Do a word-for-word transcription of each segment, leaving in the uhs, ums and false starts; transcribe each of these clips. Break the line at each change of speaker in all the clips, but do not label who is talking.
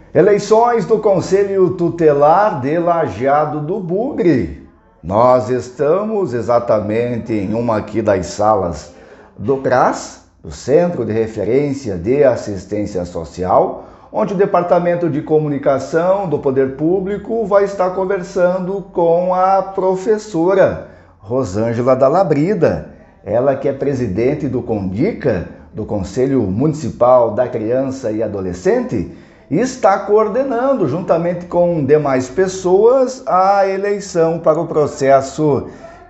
Eleições do Conselho Tutelar de Lajeado do Bugre. Nós estamos exatamente em uma aqui das salas do CRAS, do Centro de Referência de Assistência Social, onde o Departamento de Comunicação do Poder Público vai estar conversando com a professora Rosângela Dalabrida, ela que é presidente do CONDICA, do Conselho Municipal da Criança e Adolescente, e está coordenando, juntamente com demais pessoas, a eleição para o processo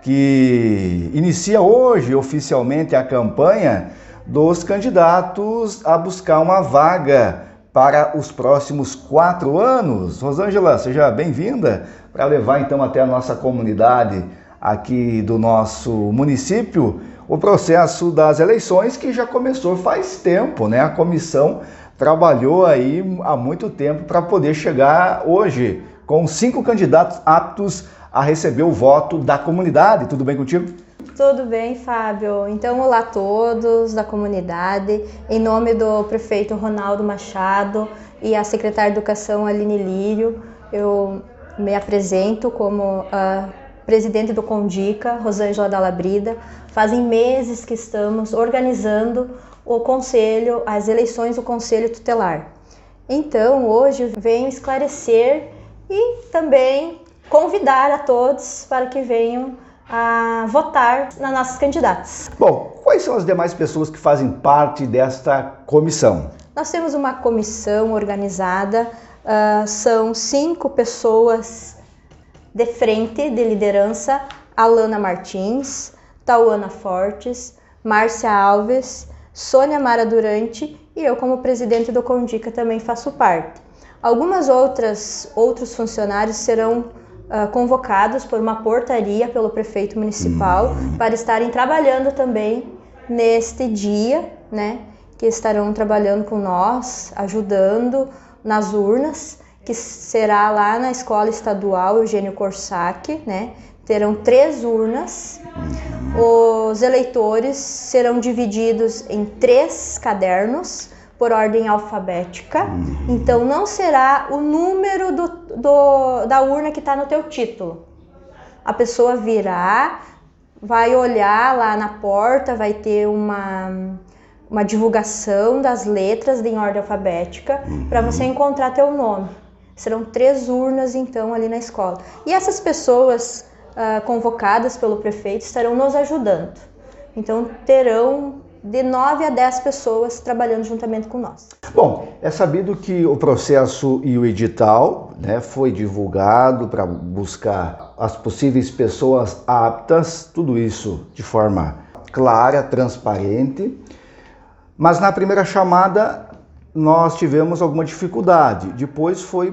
que inicia hoje oficialmente a campanha dos candidatos a buscar uma vaga para os próximos quatro anos. Rosângela, seja bem-vinda para levar então até a nossa comunidade aqui do nosso município o processo das eleições, que já começou faz tempo, né? A comissão trabalhou aí há muito tempo para poder chegar hoje com cinco candidatos aptos a receber o voto da comunidade. Tudo bem contigo?
Tudo bem, Fábio. Então, olá a todos da comunidade. Em nome do prefeito Ronaldo Machado e a secretária de Educação Aline Lírio, eu me apresento como a presidente do CONDICA, Rosângela Dalabrida. Fazem meses que estamos organizando o conselho, as eleições do Conselho Tutelar. Então, hoje venho esclarecer e também convidar a todos para que venham a votar nas nossas candidatas.
Bom, quais são as demais pessoas que fazem parte desta comissão?
Nós temos uma comissão organizada, uh, são cinco pessoas de frente, de liderança: Alana Martins, Tauana Fortes, Márcia Alves, Sônia Mara Durante e eu, como presidente do CONDICA, também faço parte. Algumas outras outros funcionários serão uh, convocados por uma portaria pelo prefeito municipal hum. para estarem trabalhando também neste dia, né? Que estarão trabalhando com nós, ajudando nas urnas, que será lá na Escola Estadual Eugênio Corsac, né? Terão três urnas. Os eleitores serão divididos em três cadernos por ordem alfabética. Então não será o número do, do, da urna que está no teu título. A pessoa virá, vai olhar lá na porta, vai ter uma, uma divulgação das letras em ordem alfabética para você encontrar teu nome. Serão três urnas então ali na escola. E essas pessoas Uh, convocadas pelo prefeito estarão nos ajudando. Então terão de nove a dez pessoas trabalhando juntamente com nós.
Bom, é sabido que o processo e o edital, né, foi divulgado para buscar as possíveis pessoas aptas, tudo isso de forma clara, transparente, mas na primeira chamada nós tivemos alguma dificuldade. Depois foi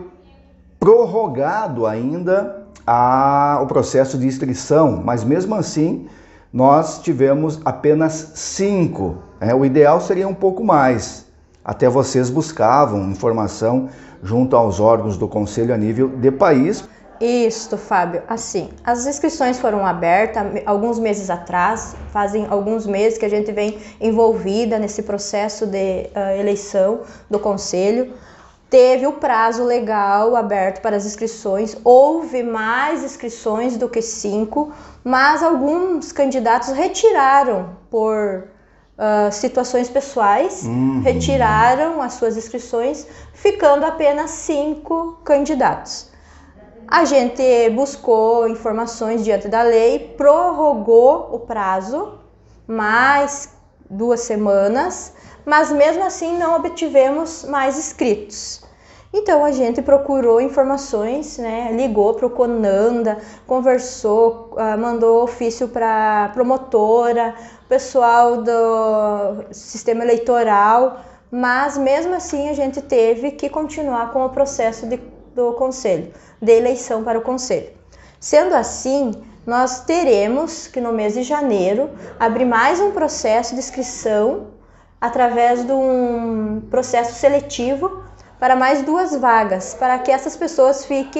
prorrogado ainda A, o processo de inscrição, mas mesmo assim nós tivemos apenas cinco. É, o ideal seria um pouco mais. Até vocês buscavam informação junto aos órgãos do Conselho a nível de país.
Isso, Fábio. Assim, as inscrições foram abertas alguns meses atrás, fazem alguns meses que a gente vem envolvida nesse processo de uh, eleição do Conselho. Teve o prazo legal aberto para as inscrições, houve mais inscrições do que cinco, mas alguns candidatos retiraram por uh, situações pessoais, uhum. retiraram as suas inscrições, ficando apenas cinco candidatos. A gente buscou informações diante da lei, prorrogou o prazo, mais duas semanas, mas mesmo assim não obtivemos mais inscritos. Então a gente procurou informações, né? Ligou para o CONANDA, conversou, uh, mandou ofício para a promotora, pessoal do sistema eleitoral, mas mesmo assim a gente teve que continuar com o processo de, do conselho, de eleição para o conselho. Sendo assim, nós teremos que no mês de janeiro abrir mais um processo de inscrição através de um processo seletivo para mais duas vagas, para que essas pessoas fiquem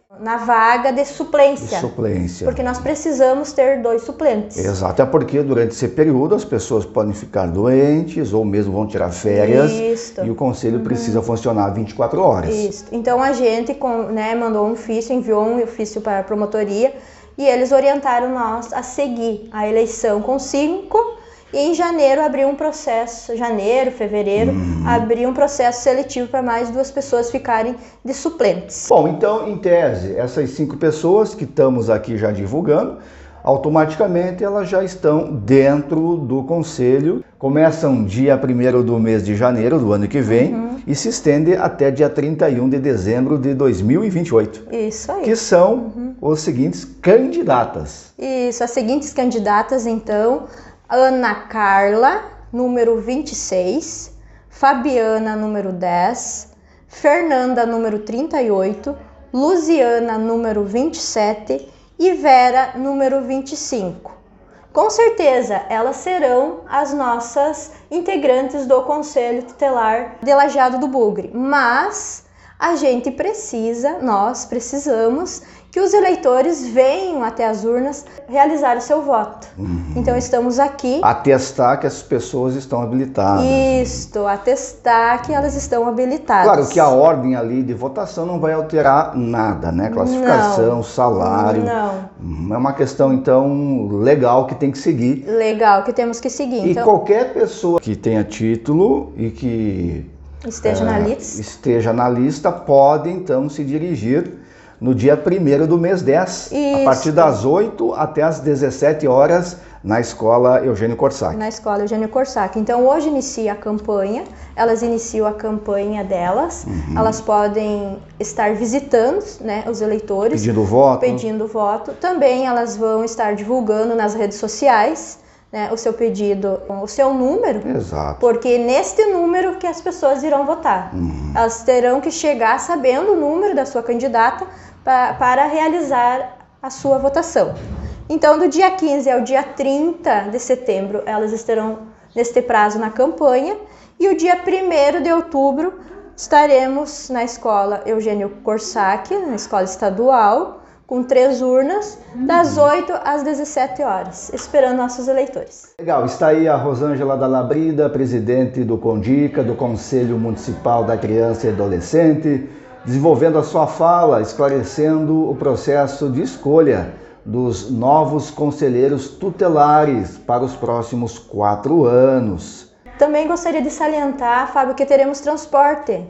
na vaga de suplência.
De suplência.
Porque nós precisamos ter dois suplentes.
Exato, é porque durante esse período as pessoas podem ficar doentes ou mesmo vão tirar férias. Isso. E o conselho uhum. precisa funcionar vinte e quatro horas.
Isso. Então a gente né, mandou um ofício, enviou um ofício para a promotoria e eles orientaram nós a seguir a eleição com cinco. E em janeiro abriu um processo, janeiro, fevereiro, hum. abriu um processo seletivo para mais duas pessoas ficarem de suplentes.
Bom, então, em tese, essas cinco pessoas que estamos aqui já divulgando, automaticamente elas já estão dentro do conselho. Começam dia primeiro do mês de janeiro do ano que vem uhum. e se estende até dia trinta e um de dezembro de dois mil e vinte e oito.
Isso aí.
Que são uhum. os seguintes candidatas.
Isso, as seguintes candidatas, então... Ana Carla, número vinte e seis, Fabiana, número dez, Fernanda, número trinta e oito, Luziana, número vinte e sete e Vera, número vinte e cinco. Com certeza, elas serão as nossas integrantes do Conselho Tutelar de Lajeado do Bugre, mas a gente precisa, nós precisamos que os eleitores venham até as urnas realizar o seu voto. Uhum. Então estamos aqui...
Atestar que as pessoas estão habilitadas.
Isto, atestar que elas estão habilitadas.
Claro que a ordem ali de votação não vai alterar nada, né? Classificação,
não.
salário.
Não.
É uma questão, então, legal que tem que seguir.
Legal, que temos que seguir.
E
então...
qualquer pessoa que tenha título e que...
Esteja, é, na lista.
esteja na lista pode, então, se dirigir no dia primeiro do mês dez,
Isso.
a partir das oito até as dezessete horas, na Escola Eugênio Corsac.
Na Escola Eugênio Corsac. Então, hoje inicia a campanha, elas iniciam a campanha delas, uhum. elas podem estar visitando né, os eleitores.
Pedindo voto.
Pedindo voto. Também elas vão estar divulgando nas redes sociais, né, o seu pedido, o seu número,
Exato.
Porque neste número que as pessoas irão votar. Uhum. Elas terão que chegar sabendo o número da sua candidata pa, para realizar a sua votação. Então, do dia quinze ao dia trinta de setembro, elas estarão neste prazo na campanha e o dia primeiro de outubro estaremos na Escola Eugênio Corsac, na Escola Estadual, com três urnas, das oito às dezessete horas, esperando nossos eleitores.
Legal, está aí a Rosângela Dalabrida, presidente do CONDICA, do Conselho Municipal da Criança e Adolescente, desenvolvendo a sua fala, esclarecendo o processo de escolha dos novos conselheiros tutelares para os próximos quatro anos.
Também gostaria de salientar, Fábio, que teremos transporte.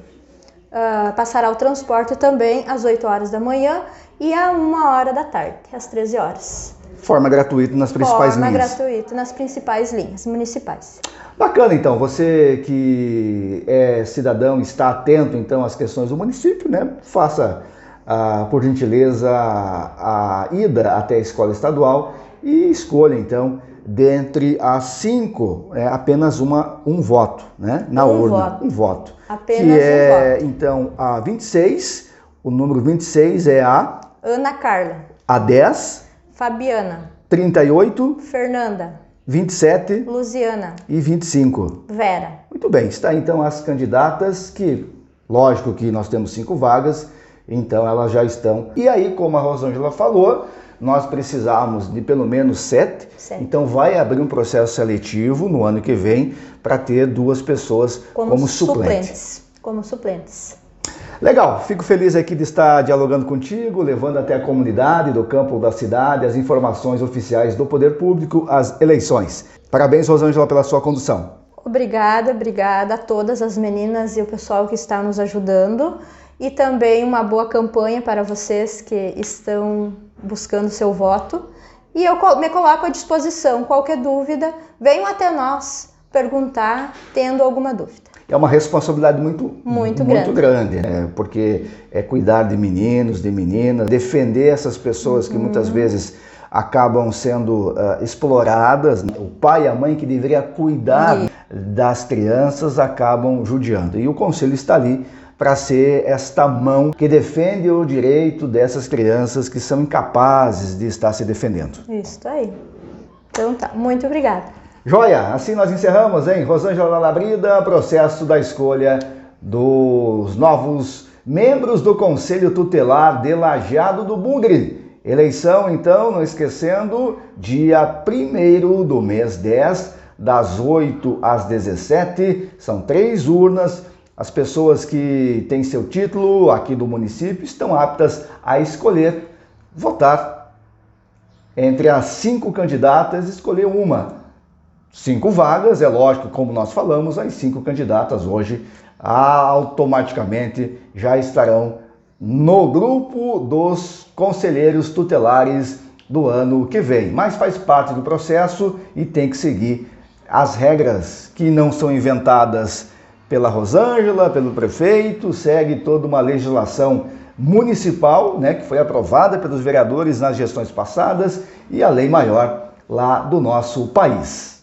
Uh, passará o transporte também às oito horas da manhã e a uma hora da tarde, às treze horas.
Forma gratuita nas principais
Forma
linhas.
Forma gratuita nas principais linhas municipais.
Bacana, então. Você que é cidadão, está atento, então, às questões do município, né? Faça, ah, por gentileza, a, a ida até a escola estadual e escolha, então, dentre as cinco, é, apenas uma, um voto, né? Na
um
urna.
Voto.
Um voto.
Apenas
que é,
um voto.
Então, a vinte e seis, o número vinte e seis é a...
Ana Carla.
A dez.
Fabiana.
trinta e oito.
Fernanda.
vinte e sete.
Luziana.
E vinte e cinco.
Vera.
Muito bem, está então as candidatas que, lógico que nós temos cinco vagas, então elas já estão. E aí, como a Rosângela falou, nós precisamos de pelo menos sete,
sete. Então
vai abrir um processo seletivo no ano que vem para ter duas pessoas como, como suplentes.
suplentes. Como suplentes.
Legal, fico feliz aqui de estar dialogando contigo, levando até a comunidade do campo da cidade as informações oficiais do poder público, as eleições. Parabéns, Rosângela, pela sua condução.
Obrigada, obrigada a todas as meninas e o pessoal que está nos ajudando. E também uma boa campanha para vocês que estão buscando seu voto. E eu me coloco à disposição. Qualquer dúvida, venham até nós perguntar, tendo alguma dúvida.
É uma responsabilidade muito,
muito,
muito
grande,
grande, né? Porque é cuidar de meninos, de meninas, defender essas pessoas que uhum. muitas vezes acabam sendo uh, exploradas. O pai e a mãe que deveria cuidar e... das crianças acabam judiando. E o conselho está ali para ser esta mão que defende o direito dessas crianças que são incapazes de estar se defendendo.
Isso aí. Então tá, muito obrigada.
Joia, assim nós encerramos, hein? Rosângela Dalabrida, processo da escolha dos novos membros do Conselho Tutelar de Lajeado do Bugre. Eleição, então, não esquecendo, dia primeiro do mês dez, das oito às dezessete, são três urnas. As pessoas que têm seu título aqui do município estão aptas a escolher, votar. Entre as cinco candidatas, escolher uma. Cinco vagas, é lógico, como nós falamos, as cinco candidatas hoje automaticamente já estarão no grupo dos conselheiros tutelares do ano que vem. Mas faz parte do processo e tem que seguir as regras que não são inventadas pela Rosângela, pelo prefeito, segue toda uma legislação municipal, né, que foi aprovada pelos vereadores nas gestões passadas e a lei maior lá do nosso país.